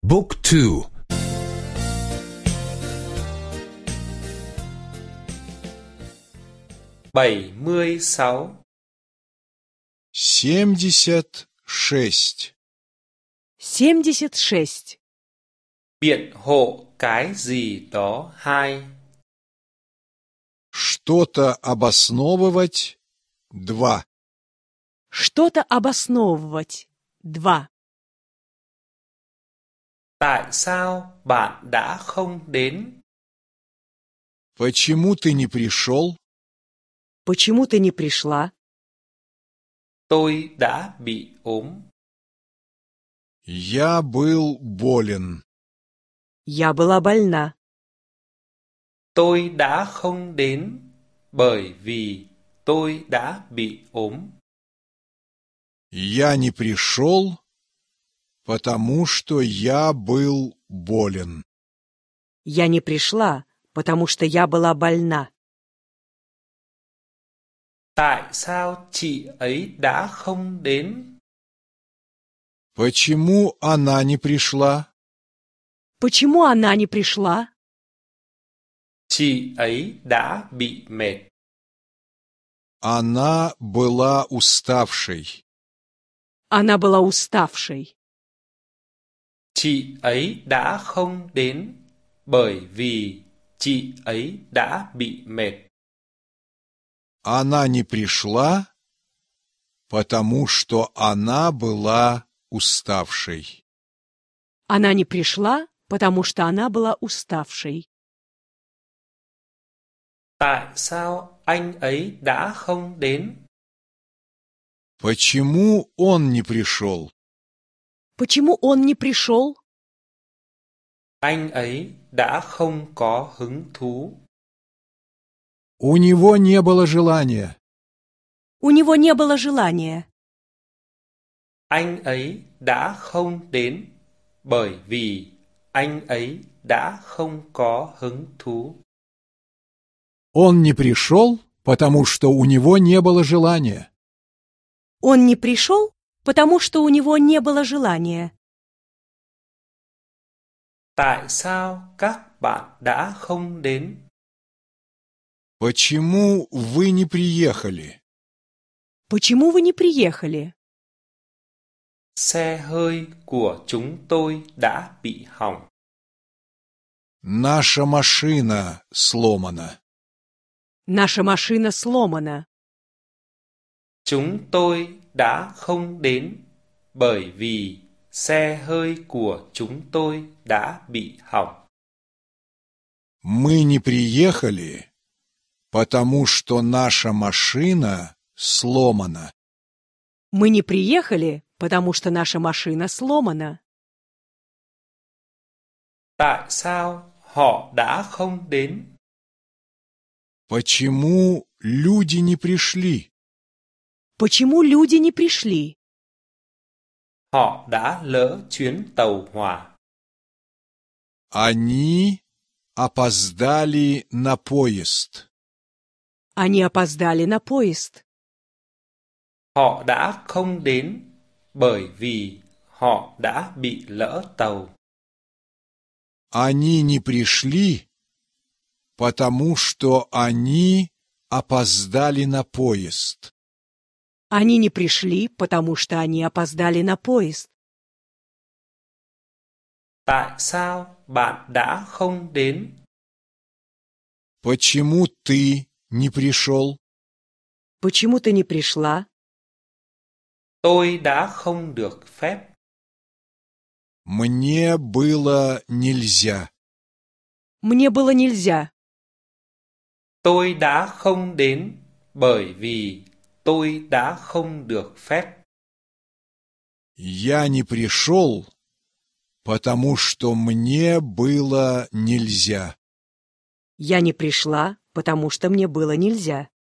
Book 2. 76. 76. 76. Biện hộ cái gì đó hai. Что-то обосновывать. 2. Что-то обосновывать. 2. Tại sao bạn đã không đến? Почему ты не пришел? Почему ты не пришла? Tôi đã bị ốm. Я был болен. Я была больна. Tôi đã không đến bởi vì tôi đã bị ốm. Я не пришел, потому что я был болен. Я не пришла, потому что я была больна. Tại sao chị ấy đã không đến? Почему она не пришла? Почему она не пришла? Chị ấy đã bị mệt. Она была уставшей. Она была уставшей. Chị ấy đã không đến bởi vì chị ấy đã bị mệt. Она не пришла, потому что она была уставшей. Она не пришла, потому что она была уставшей. Tại sao anh ấy đã không đến? Почему он не пришел? Почему он не пришел? Anh ấy đã không có hứng thú. У него не было желания. У него не было желания. Anh ấy đã không đến bởi vì anh ấy đã không có hứng thú. Он не пришел, потому что у него не было желания. Он не пришел, потому что у него не было желания. Tại sao các bạn đã không đến? Почему вы не приехали? Почему вы не приехали? Xe hơi của chúng tôi đã bị hỏng. Наша машина сломана. Наша машина сломана. Chúng tôi đã không đến bởi vì xe hơi của chúng tôi đã bị hỏng. Мы не приехали, потому что наша машина сломана. Мы не приехали, потому что наша машина сломана. Tại sao họ đã không đến? Почему люди не пришли? Почему люди не пришли? Họ đã lỡ chuyến tàu hỏa. Они опоздали на поезд. Они опоздали на поезд. Họ đã không đến bởi vì họ đã bị lỡ tàu. Они не пришли, потому что они опоздали на поезд. Они не пришли, потому что они опоздали на поезд. Tại sao bạn đã không đến? Почему ты не пришел? Почему ты не пришла? Tôi đã không được phép. Мне было нельзя. Мне было нельзя. Tôi đã không đến bởi vì tôi đã không được phép. Я не пришел, потому что мне было нельзя. Я не пришла, потому что мне было нельзя.